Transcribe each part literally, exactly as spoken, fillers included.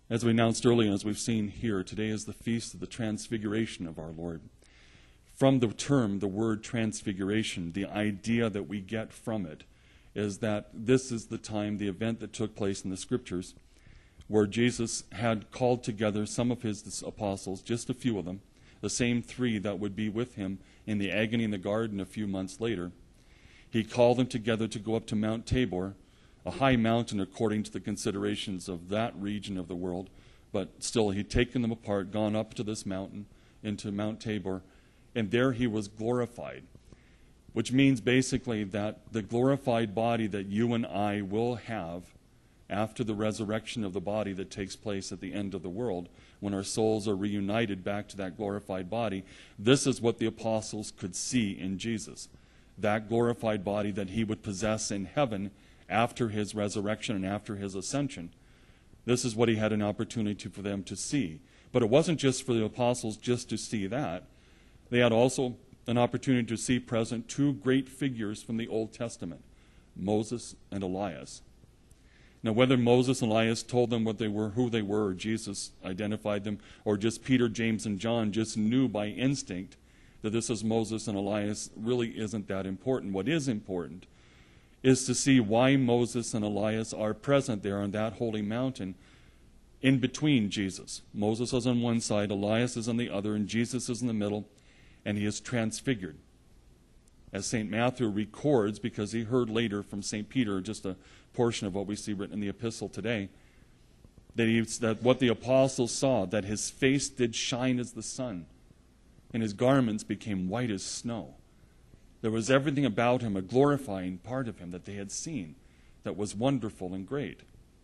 As we announced earlier, as we've seen here, today is the feast of the transfiguration of our Lord. From the term, the word transfiguration, the idea that we get from it is that this is the time, the event that took place in the Scriptures, where Jesus had called together some of his apostles, just a few of them, the same three that would be with him in the agony in the garden a few months later. He called them together to go up to Mount Tabor, a high mountain according to the considerations of that region of the world, but still he'd taken them apart, gone up to this mountain, into Mount Tabor, and there he was glorified, which means basically that the glorified body that you and I will have after the resurrection of the body that takes place at the end of the world, when our souls are reunited back to that glorified body, this is what the apostles could see in Jesus, that glorified body that he would possess in heaven after his resurrection and after his ascension. This is what he had an opportunity for them to see. But it wasn't just for the apostles just to see that. They had also an opportunity to see present two great figures from the Old Testament, Moses and Elias. Now, whether Moses and Elias told them what they were, who they were, or Jesus identified them, or just Peter, James, and John just knew by instinct that this is Moses and Elias, really isn't that important. What is important is to see why Moses and Elias are present there on that holy mountain in between Jesus. Moses is on one side, Elias is on the other, and Jesus is in the middle, and he is transfigured. As Saint Matthew records, because he heard later from Saint Peter, just a portion of what we see written in the epistle today, that, he, that what the apostles saw, that his face did shine as the sun, and his garments became white as snow. There was everything about him, a glorifying part of him that they had seen that was wonderful and great.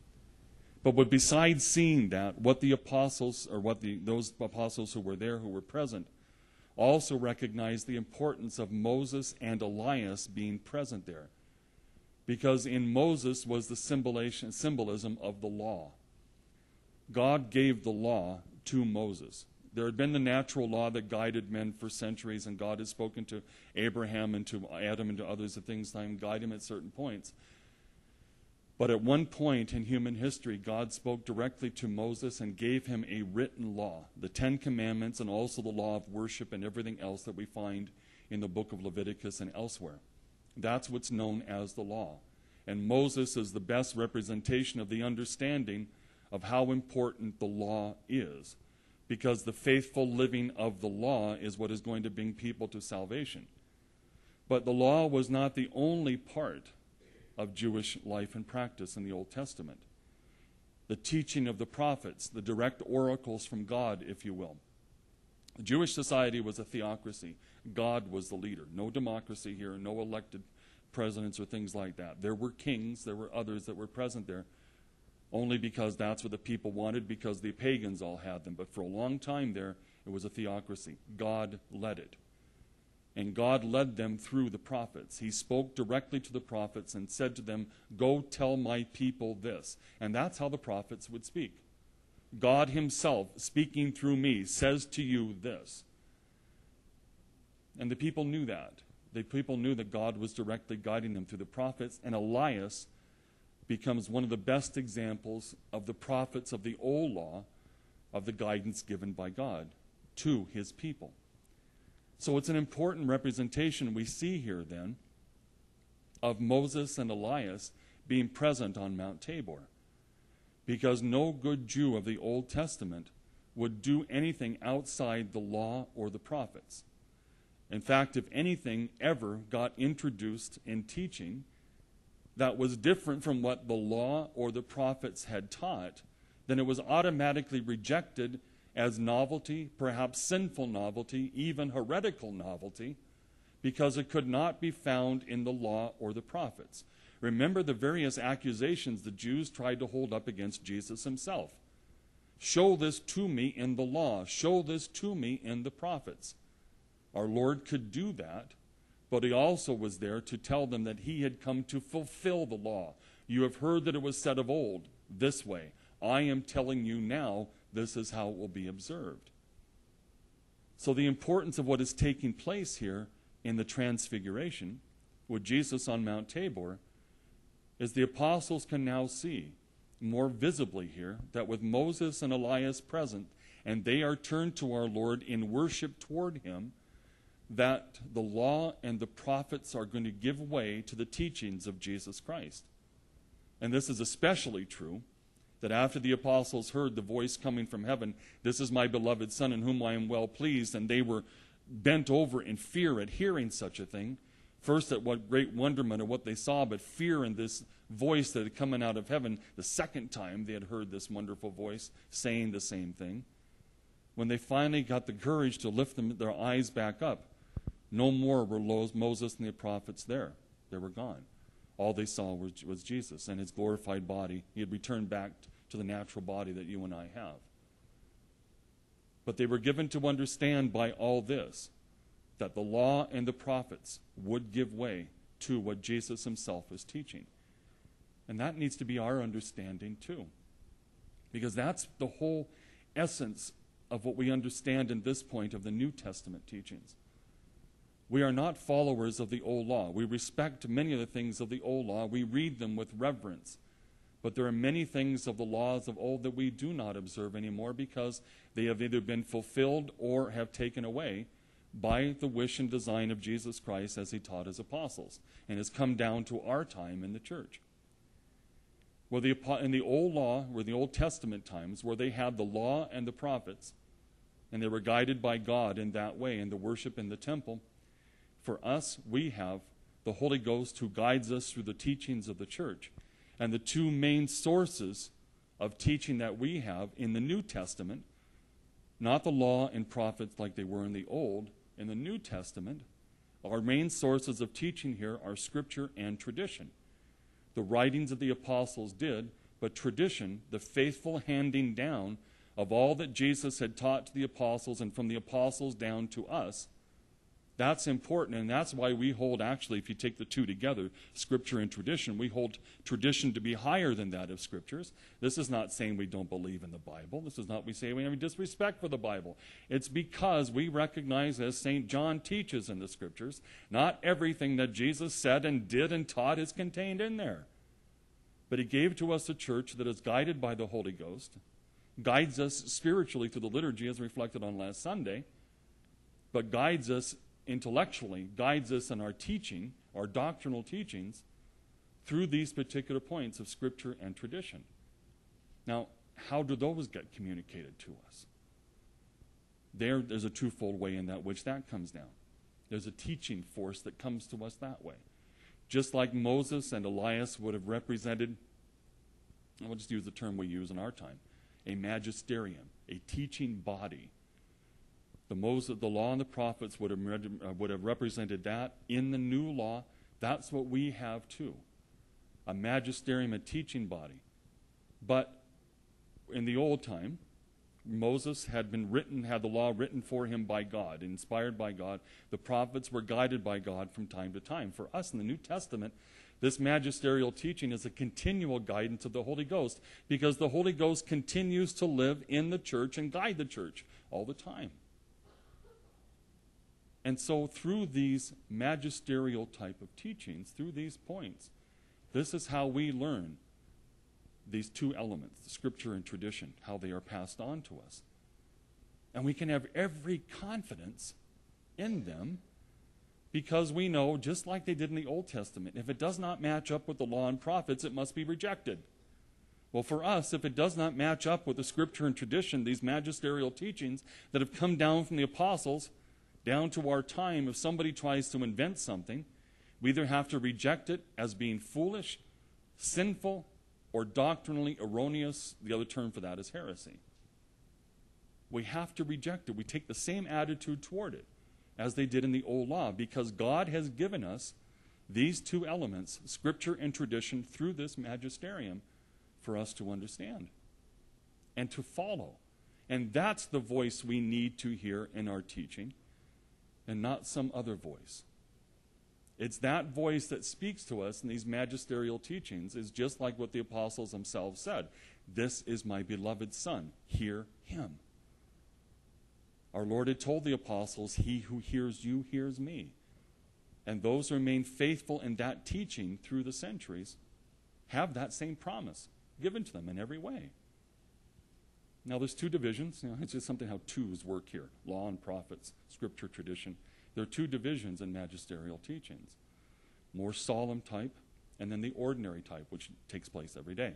But what, besides seeing that, what the apostles, or what the, those apostles who were there, who were present, also recognized the importance of Moses and Elias being present there. Because in Moses was the symbolism of the law. God gave the law to Moses. There had been the natural law that guided men for centuries, and God had spoken to Abraham and to Adam and to others at things time, guide him at certain points. But at one point in human history, God spoke directly to Moses and gave him a written law, the Ten Commandments, and also the law of worship and everything else that we find in the book of Leviticus and elsewhere. That's what's known as the law. And Moses is the best representation of the understanding of how important the law is, because the faithful living of the law is what is going to bring people to salvation. But the law was not the only part of Jewish life and practice in the Old Testament. The teaching of the prophets, the direct oracles from God, if you will. The Jewish society was a theocracy. God was the leader. No democracy here, no elected presidents or things like that. There were kings, there were others that were present there, only because that's what the people wanted, because the pagans all had them. But for a long time there, it was a theocracy. God led it. And God led them through the prophets. He spoke directly to the prophets and said to them, "Go tell my people this." And that's how the prophets would speak. God himself, speaking through me, says to you this. And the people knew that. The people knew that God was directly guiding them through the prophets. And Elias becomes one of the best examples of the prophets of the old law, of the guidance given by God to his people. So it's an important representation we see here then of Moses and Elias being present on Mount Tabor. Because no good Jew of the Old Testament would do anything outside the law or the prophets. In fact, if anything ever got introduced in teaching that was different from what the law or the prophets had taught, then it was automatically rejected as novelty, perhaps sinful novelty, even heretical novelty, because it could not be found in the law or the prophets. Remember the various accusations the Jews tried to hold up against Jesus himself. Show this to me in the law. Show this to me in the prophets. Our Lord could do that, but he also was there to tell them that he had come to fulfill the law. You have heard that it was said of old, this way. I am telling you now, this is how it will be observed. So the importance of what is taking place here in the Transfiguration with Jesus on Mount Tabor is the apostles can now see more visibly here that with Moses and Elias present, and they are turned to our Lord in worship toward him, that the law and the prophets are going to give way to the teachings of Jesus Christ. And this is especially true that after the apostles heard the voice coming from heaven, "This is my beloved Son in whom I am well pleased," and they were bent over in fear at hearing such a thing, first at what great wonderment at what they saw, but fear in this voice that had come out of heaven the second time they had heard this wonderful voice saying the same thing. When they finally got the courage to lift them, their eyes back up, no more were Moses and the prophets there. They were gone. All they saw was, was Jesus and his glorified body. He had returned back to the natural body that you and I have. But they were given to understand by all this that the law and the prophets would give way to what Jesus himself is teaching. And that needs to be our understanding too. Because that's the whole essence of what we understand in this point of the New Testament teachings. We are not followers of the old law. We respect many of the things of the old law. We read them with reverence. But there are many things of the laws of old that we do not observe anymore because they have either been fulfilled or have taken away by the wish and design of Jesus Christ as he taught his apostles, and has come down to our time in the church. Well, the, in the old law, or the Old Testament times, where they had the law and the prophets, and they were guided by God in that way in the worship in the temple, for us, we have the Holy Ghost who guides us through the teachings of the church. And the two main sources of teaching that we have in the New Testament, not the law and prophets like they were in the Old, in the New Testament, our main sources of teaching here are Scripture and tradition. The writings of the apostles did, but tradition, the faithful handing down of all that Jesus had taught to the apostles and from the apostles down to us, that's important, and that's why we hold, actually, if you take the two together, Scripture and tradition, we hold tradition to be higher than that of Scriptures. This is not saying we don't believe in the Bible. This is not we say we have any disrespect for the Bible. It's because we recognize, as Saint John teaches in the Scriptures, not everything that Jesus said and did and taught is contained in there. But he gave to us a church that is guided by the Holy Ghost, guides us spiritually through the liturgy as reflected on last Sunday, but guides us intellectually, guides us in our teaching, our doctrinal teachings, through these particular points of Scripture and tradition. Now, how do those get communicated to us? There, there's a twofold way in that which that comes down. There's a teaching force that comes to us that way. Just like Moses and Elias would have represented, I'll just use the term we use in our time, a magisterium, a teaching body. The Moses, the law and the prophets would have, uh, would have represented that. In the new law, that's what we have too. A magisterium, a teaching body. But in the old time, Moses had been written, had the law written for him by God, inspired by God. The prophets were guided by God from time to time. For us in the New Testament, this magisterial teaching is a continual guidance of the Holy Ghost, because the Holy Ghost continues to live in the church and guide the church all the time. And so through these magisterial type of teachings, through these points, this is how we learn these two elements, the Scripture and tradition, how they are passed on to us. And we can have every confidence in them because we know, just like they did in the Old Testament, if it does not match up with the law and prophets, it must be rejected. Well, for us, if it does not match up with the Scripture and tradition, these magisterial teachings that have come down from the apostles, down to our time, if somebody tries to invent something, we either have to reject it as being foolish, sinful, or doctrinally erroneous. The other term for that is heresy. We have to reject it. We take the same attitude toward it as they did in the old law, because God has given us these two elements, Scripture and tradition, through this magisterium for us to understand and to follow. And that's the voice we need to hear in our teaching, and not some other voice. It's that voice that speaks to us in these magisterial teachings, is just like what the apostles themselves said. This is my beloved Son. Hear him. Our Lord had told the apostles, he who hears you hears me. And those who remain faithful in that teaching through the centuries have that same promise. given to them in every way. Now, there's two divisions. You know, it's just something how twos work here. Law and prophets, scripture, tradition. There are two divisions in magisterial teachings. More solemn type, and then the ordinary type, which takes place every day.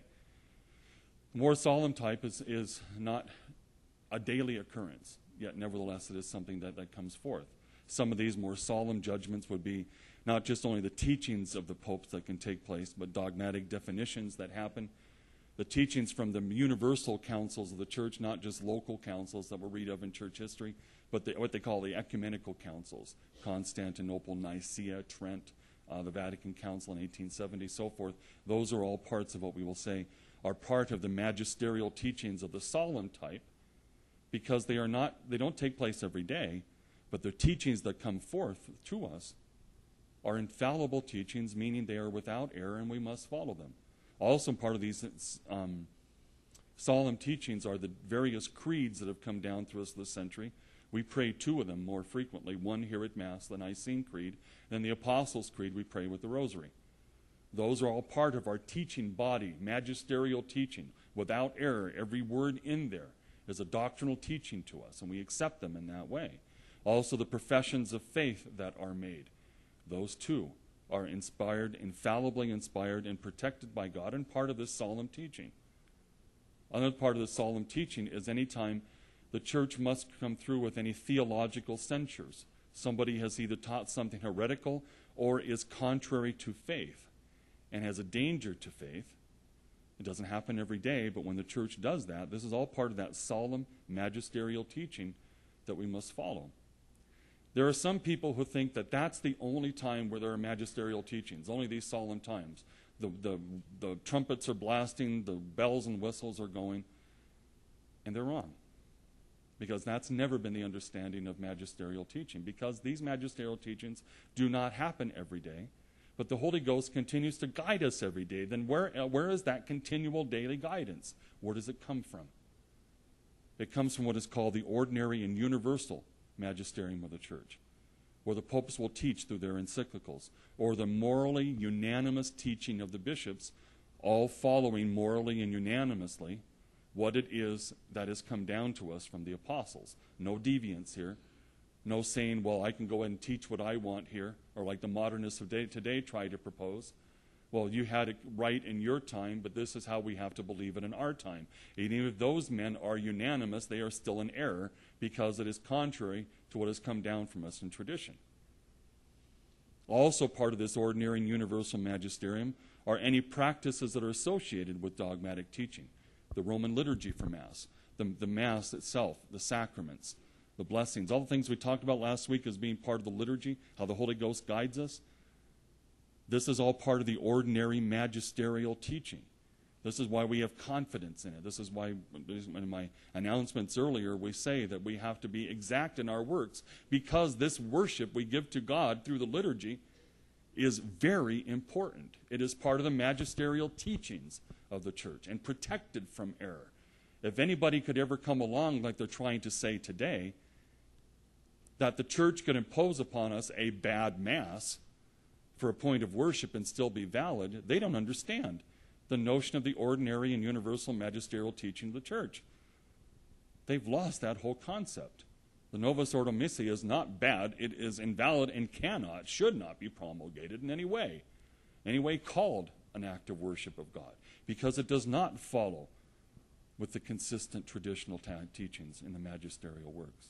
The more solemn type is, is not a daily occurrence, yet nevertheless it is something that, that comes forth. Some of these more solemn judgments would be not just only the teachings of the popes that can take place, but dogmatic definitions that happen. The teachings from the universal councils of the church, not just local councils that we'll read of in church history, but the, what they call the ecumenical councils, Constantinople, Nicaea, Trent, uh, the Vatican Council in eighteen seventy, so forth. Those are all parts of what we will say are part of the magisterial teachings of the solemn type, because they are not, they don't take place every day, but the teachings that come forth to us are infallible teachings, meaning they are without error and we must follow them. Also part of these um, solemn teachings are the various creeds that have come down through us this century. We pray two of them more frequently, one here at Mass, the Nicene Creed, and the Apostles' Creed we pray with the Rosary. Those are all part of our teaching body, magisterial teaching, without error. Every word in there is a doctrinal teaching to us, and we accept them in that way. Also the professions of faith that are made. Those too are inspired, infallibly inspired, and protected by God, and part of this solemn teaching. Another part of the solemn teaching is any time the church must come through with any theological censures. Somebody has either taught something heretical or is contrary to faith and has a danger to faith. It doesn't happen every day, but when the church does that, this is all part of that solemn magisterial teaching that we must follow. There are some people who think that that's the only time where there are magisterial teachings, only these solemn times. The, the, the trumpets are blasting, the bells and whistles are going, and they're wrong. Because that's never been the understanding of magisterial teaching, because these magisterial teachings do not happen every day, but the Holy Ghost continues to guide us every day. Then where, uh, where is that continual daily guidance? Where does it come from? It comes from what is called the ordinary and universal magisterium of the church, where the popes will teach through their encyclicals, or the morally unanimous teaching of the bishops, all following morally and unanimously what it is that has come down to us from the apostles. No deviance here. No saying, well, I can go ahead and teach what I want here, or like the modernists of today try to propose. Well, you had it right in your time, but this is how we have to believe it in our time. Even if those men are unanimous, they are still in error because it is contrary to what has come down from us in tradition. Also part of this ordinary and universal magisterium are any practices that are associated with dogmatic teaching. The Roman liturgy for Mass, the, the Mass itself, the sacraments, the blessings, all the things we talked about last week as being part of the liturgy, how the Holy Ghost guides us. This is all part of the ordinary magisterial teaching. This is why we have confidence in it. This is why, in my announcements earlier, we say that we have to be exact in our works, because this worship we give to God through the liturgy is very important. It is part of the magisterial teachings of the church and protected from error. If anybody could ever come along like they're trying to say today, that the church could impose upon us a bad Mass for a point of worship and still be valid, they don't understand the notion of the ordinary and universal magisterial teaching of the church. They've lost that whole concept. The Novus Ordo Missae is not bad. It is invalid and cannot, should not be promulgated in any way, any way called an act of worship of God, because it does not follow with the consistent traditional teachings in the magisterial works.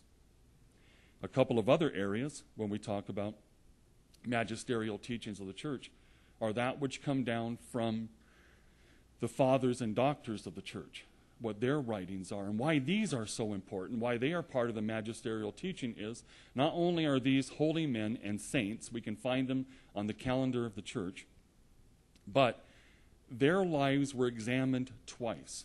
A couple of other areas when we talk about magisterial teachings of the church are that which come down from the fathers and doctors of the church, what their writings are, and why these are so important, why they are part of the magisterial teaching is not only are these holy men and saints, we can find them on the calendar of the church, but their lives were examined twice.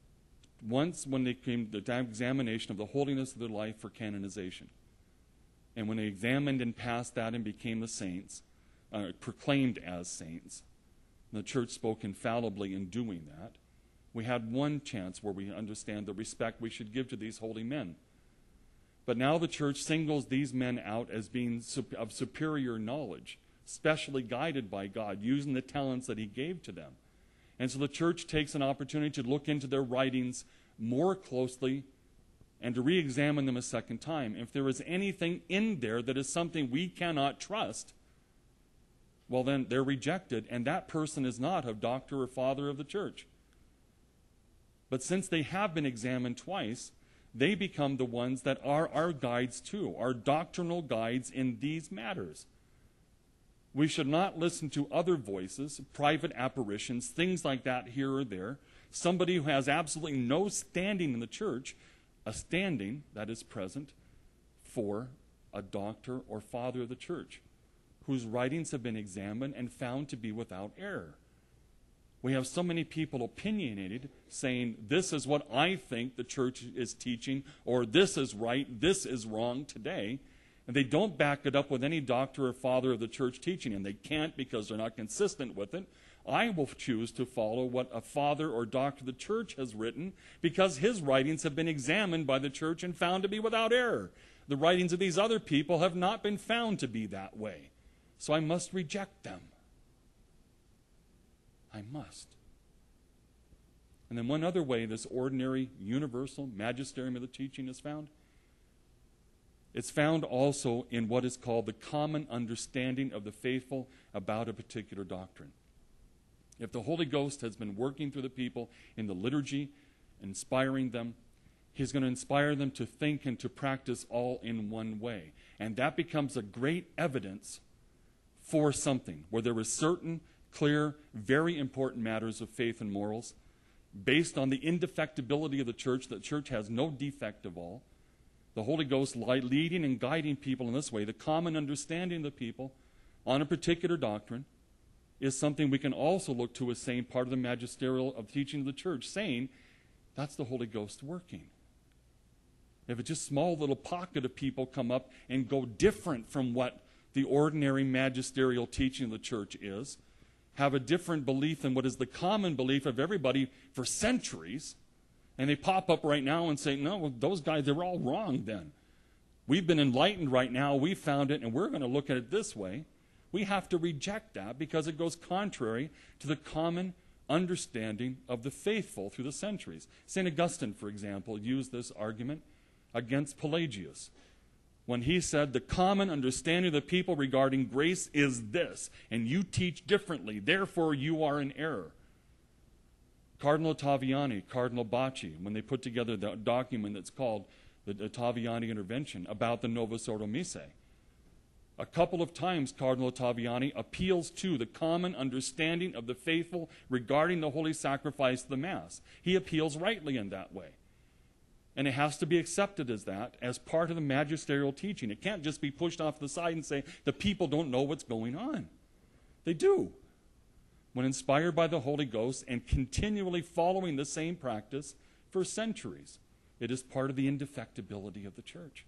Once when they came to the examination of the holiness of their life for canonization. And when they examined and passed that and became the saints, uh, proclaimed as saints, the church spoke infallibly in doing that, we had one chance where we understand the respect we should give to these holy men. But now the church singles these men out as being of superior knowledge, specially guided by God, using the talents that he gave to them. And so the church takes an opportunity to look into their writings more closely and to re-examine them a second time. If there is anything in there that is something we cannot trust, well then they're rejected, and that person is not a doctor or father of the church. But since they have been examined twice, they become the ones that are our guides too, our doctrinal guides in these matters. We should not listen to other voices, private apparitions, things like that here or there. Somebody who has absolutely no standing in the church, a standing that is present for a doctor or father of the church, whose writings have been examined and found to be without error. We have so many people opinionated, saying, this is what I think the church is teaching, or this is right, this is wrong today. And they don't back it up with any doctor or father of the church teaching, and they can't because they're not consistent with it. I will choose to follow what a father or doctor of the church has written because his writings have been examined by the church and found to be without error. The writings of these other people have not been found to be that way. So I must reject them. I must. And then one other way this ordinary, universal magisterium of the teaching is found. It's found also in what is called the common understanding of the faithful about a particular doctrine. If the Holy Ghost has been working through the people in the liturgy, inspiring them, He's going to inspire them to think and to practice all in one way. And that becomes a great evidence for something, where there is certain, clear, very important matters of faith and morals, based on the indefectibility of the church, that the church has no defect of all. The Holy Ghost leading and guiding people in this way, the common understanding of the people on a particular doctrine, is something we can also look to as saying part of the magisterial of teaching of the church, saying that's the Holy Ghost working. If it's just a small little pocket of people come up and go different from what the ordinary magisterial teaching of the church is, have a different belief than what is the common belief of everybody for centuries, and they pop up right now and say, no, well, those guys, they were all wrong then. We've been enlightened right now, we found it, and we're going to look at it this way. We have to reject that because it goes contrary to the common understanding of the faithful through the centuries. Saint Augustine, for example, used this argument against Pelagius when he said the common understanding of the people regarding grace is this, and you teach differently, therefore you are in error. Cardinal Ottaviani, Cardinal Bacci, when they put together the document that's called the Ottaviani Intervention about the Novus Ordo Missae, a couple of times Cardinal Ottaviani appeals to the common understanding of the faithful regarding the holy sacrifice of the Mass. He appeals rightly in that way. And it has to be accepted as that, as part of the magisterial teaching. It can't just be pushed off to the side and say, the people don't know what's going on. They do. When inspired by the Holy Ghost and continually following the same practice for centuries, it is part of the indefectibility of the church.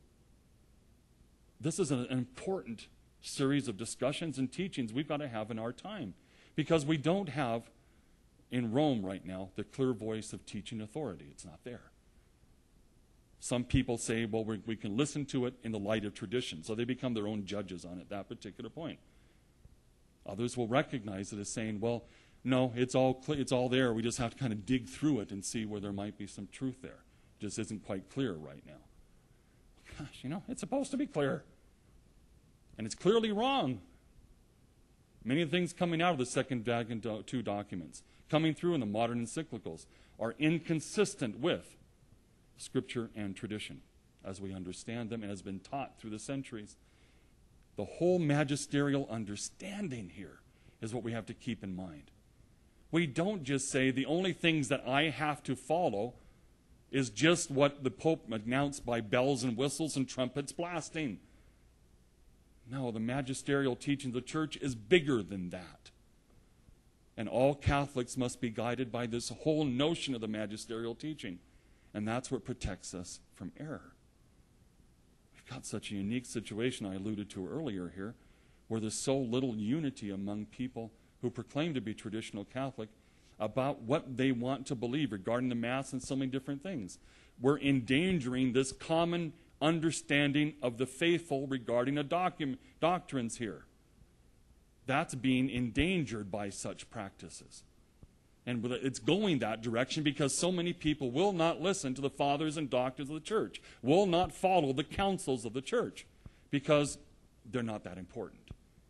This is an important series of discussions and teachings we've got to have in our time, because we don't have in Rome right now the clear voice of teaching authority. It's not there. Some people say, well, we, we can listen to it in the light of tradition, so they become their own judges on it at that particular point. Others will recognize it as saying, well, no, it's all cl- it's all there. We just have to kind of dig through it and see where there might be some truth there. It just isn't quite clear right now. Gosh, you know, it's supposed to be clear. And it's clearly wrong. Many of the things coming out of the Second Vatican two documents, coming through in the modern encyclicals, are inconsistent with Scripture and tradition as we understand them and has been taught through the centuries. The whole magisterial understanding here is what we have to keep in mind. We don't just say the only things that I have to follow is just what the Pope announced by bells and whistles and trumpets blasting. No, the magisterial teaching of the church is bigger than that. And all Catholics must be guided by this whole notion of the magisterial teaching. And that's what protects us from error. We've got such a unique situation I alluded to earlier here, where there's so little unity among people who proclaim to be traditional Catholic about what they want to believe regarding the Mass and so many different things. We're endangering this common understanding of the faithful regarding a document, doctrines here. That's being endangered by such practices. And it's going that direction because so many people will not listen to the fathers and doctors of the church, will not follow the counsels of the church because they're not that important.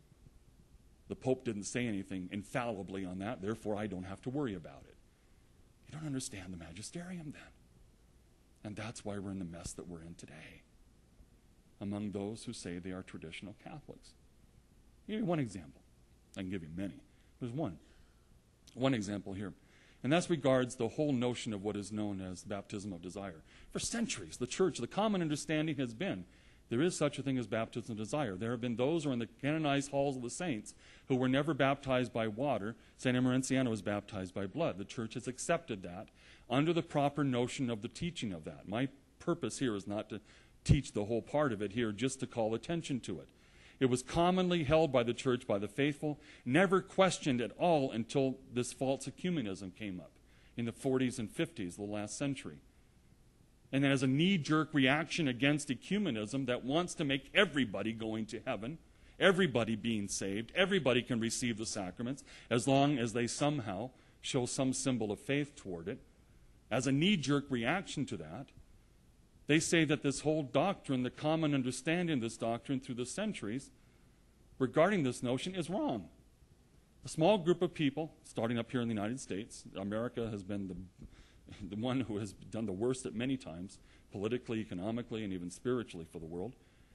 The Pope didn't say anything infallibly on that, therefore I don't have to worry about it. You don't understand the magisterium then. And that's why we're in the mess that we're in today among those who say they are traditional Catholics. I'll give you one example. I can give you many. There's one. One example here. And that regards the whole notion of what is known as baptism of desire. For centuries, the church, the common understanding has been there is such a thing as baptism of desire. There have been those who are in the canonized halls of the saints who were never baptized by water. Saint Emerenciano was baptized by blood. The church has accepted that under the proper notion of the teaching of that. My purpose here is not to teach the whole part of it here, just to call attention to it. It was commonly held by the church, by the faithful, never questioned at all until this false ecumenism came up in the forties and fifties of the last century. And then as a knee-jerk reaction against ecumenism that wants to make everybody going to heaven, everybody being saved, everybody can receive the sacraments as long as they somehow show some symbol of faith toward it. As a knee-jerk reaction to that, they say that this whole doctrine, the common understanding of this doctrine through the centuries regarding this notion is wrong. A small group of people, starting up here in the United States, America has been the, the one who has done the worst at many times, politically, economically, and even spiritually for the world.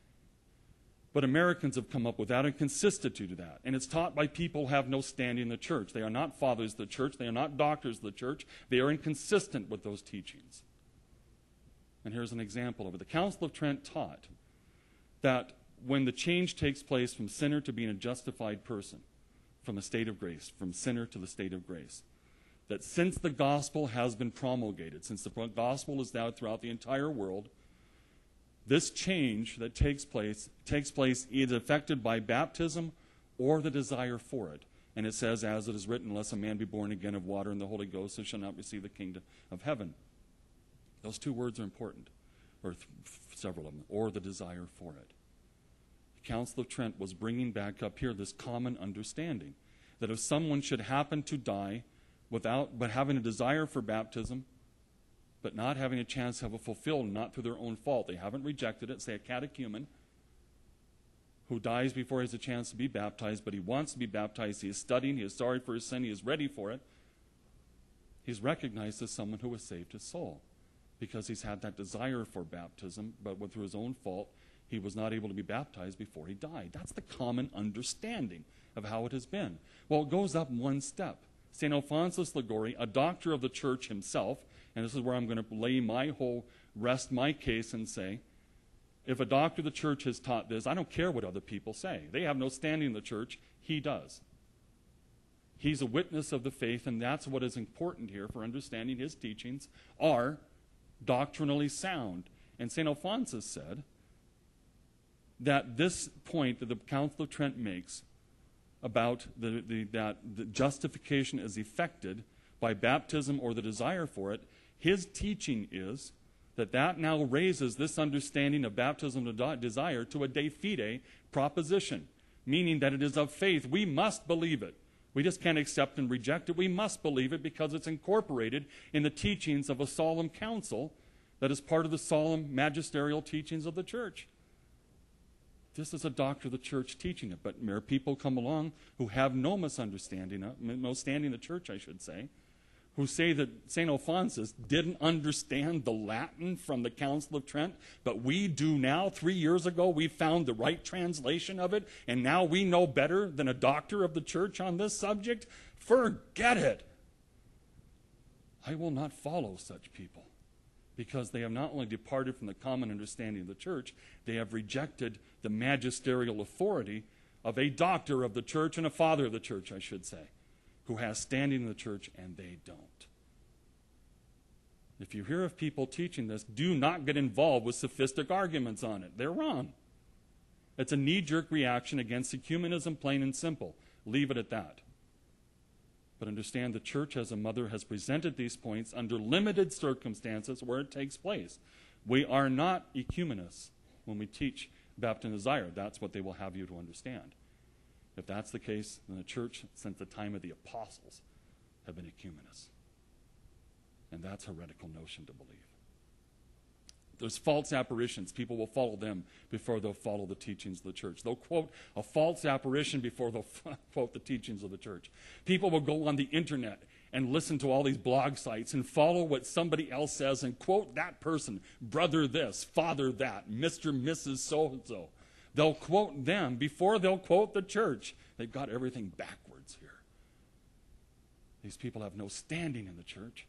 But Americans have come up with that and consisted to that. And it's taught by people who have no standing in the church. They are not fathers of the church. They are not doctors of the church. They are inconsistent with those teachings. And here's an example of it. The Council of Trent taught that when the change takes place from sinner to being a justified person, from the state of grace, from sinner to the state of grace, that since the gospel has been promulgated, since the gospel is now throughout the entire world, this change that takes place takes place either affected by baptism or the desire for it. And it says, as it is written, unless a man be born again of water and the Holy Ghost, he shall not receive the kingdom of heaven. Those two words are important, or th- several of them, or the desire for it. The Council of Trent was bringing back up here this common understanding that if someone should happen to die without, but having a desire for baptism, but not having a chance to have it fulfilled, not through their own fault, they haven't rejected it, say a catechumen who dies before he has a chance to be baptized, but he wants to be baptized, he is studying, he is sorry for his sin, he is ready for it, he's recognized as someone who has saved his soul because he's had that desire for baptism, but through his own fault, he was not able to be baptized before he died. That's the common understanding of how it has been. Well, it goes up one step. Saint Alphonsus Liguori, a doctor of the church himself, and this is where I'm going to lay my whole, rest my case and say, if a doctor of the church has taught this, I don't care what other people say. They have no standing in the church. He does. He's a witness of the faith, and that's what is important here for understanding his teachings are doctrinally sound. And Saint Alphonsus said that this point that the Council of Trent makes about the, the, that the justification is effected by baptism or the desire for it, his teaching is that that now raises this understanding of baptism and desire to a de fide proposition, meaning that it is of faith. We must believe it. We just can't accept and reject it. We must believe it because it's incorporated in the teachings of a solemn council that is part of the solemn magisterial teachings of the church. This is a doctor of the church teaching it, but mere people come along who have no misunderstanding, of, no standing in the church, I should say, who say that Saint Alphonsus didn't understand the Latin from the Council of Trent, but we do now. Three years ago, we found the right translation of it, and now we know better than a doctor of the church on this subject. Forget it. I will not follow such people, because they have not only departed from the common understanding of the church, they have rejected the magisterial authority of a doctor of the church and a father of the church, I should say, who has standing in the church, and they don't. If you hear of people teaching this, do not get involved with sophistic arguments on it. They're wrong. It's a knee-jerk reaction against ecumenism, plain and simple. Leave it at that. But understand the church as a mother has presented these points under limited circumstances where it takes place. We are not ecumenists when we teach baptism and desire. That's what they will have you to understand. If that's the case, then the church, since the time of the apostles, have been ecumenists. And that's a heretical notion to believe. There's false apparitions. People will follow them before they'll follow the teachings of the church. They'll quote a false apparition before they'll quote the teachings of the church. People will go on the internet and listen to all these blog sites and follow what somebody else says and quote that person, brother this, father that, Mister Missus So-and-so. They'll quote them before they'll quote the church. They've got everything backwards here. These people have no standing in the church.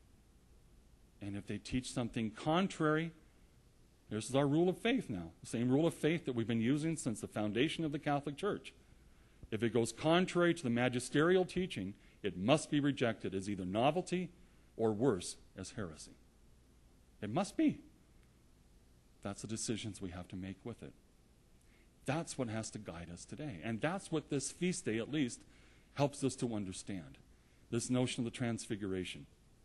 And if they teach something contrary, this is our rule of faith now. The same rule of faith that we've been using since the foundation of the Catholic Church. If it goes contrary to the magisterial teaching, it must be rejected as either novelty or worse, as heresy. It must be. That's the decisions we have to make with it. That's what has to guide us today. And that's what this feast day, at least, helps us to understand. This notion of the Transfiguration.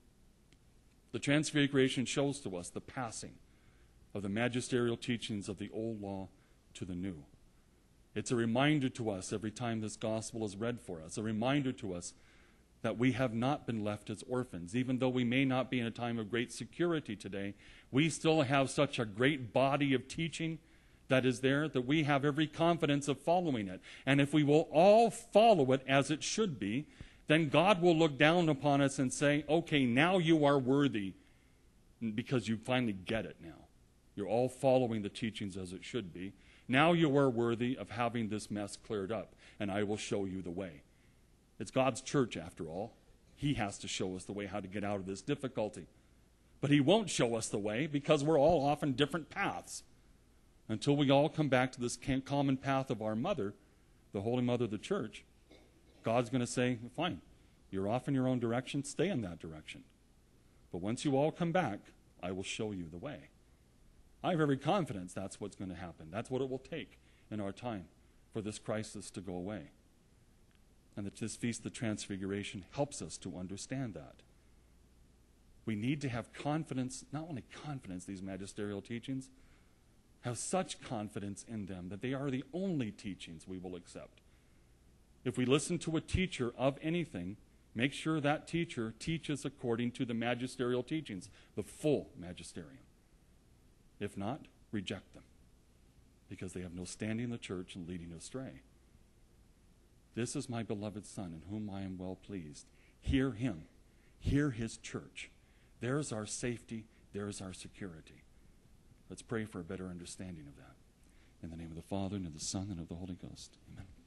The Transfiguration shows to us the passing of the magisterial teachings of the old law to the new. It's a reminder to us every time this gospel is read for us, a reminder to us that we have not been left as orphans. Even though we may not be in a time of great security today, we still have such a great body of teaching that is there that we have every confidence of following it. And if we will all follow it as it should be, then God will look down upon us and say, okay, now you are worthy because you finally get it now. You're all following the teachings as it should be. Now you are worthy of having this mess cleared up, and I will show you the way. It's God's church, after all. He has to show us the way how to get out of this difficulty. But he won't show us the way because we're all off on different paths. Until we all come back to this common path of our mother, the Holy Mother of the Church, God's going to say, fine, you're off in your own direction, stay in that direction. But once you all come back, I will show you the way. I have every confidence that's what's going to happen. That's what it will take in our time for this crisis to go away. And that this Feast of the Transfiguration helps us to understand that. We need to have confidence, not only confidence, these magisterial teachings, have such confidence in them that they are the only teachings we will accept. If we listen to a teacher of anything, make sure that teacher teaches according to the magisterial teachings, the full magisterium. If not, reject them, because they have no standing in the church and leading astray. This is my beloved Son, in whom I am well pleased. Hear him. Hear his church. There's our safety. There's our security. Let's pray for a better understanding of that. In the name of the Father, and of the Son, and of the Holy Ghost. Amen.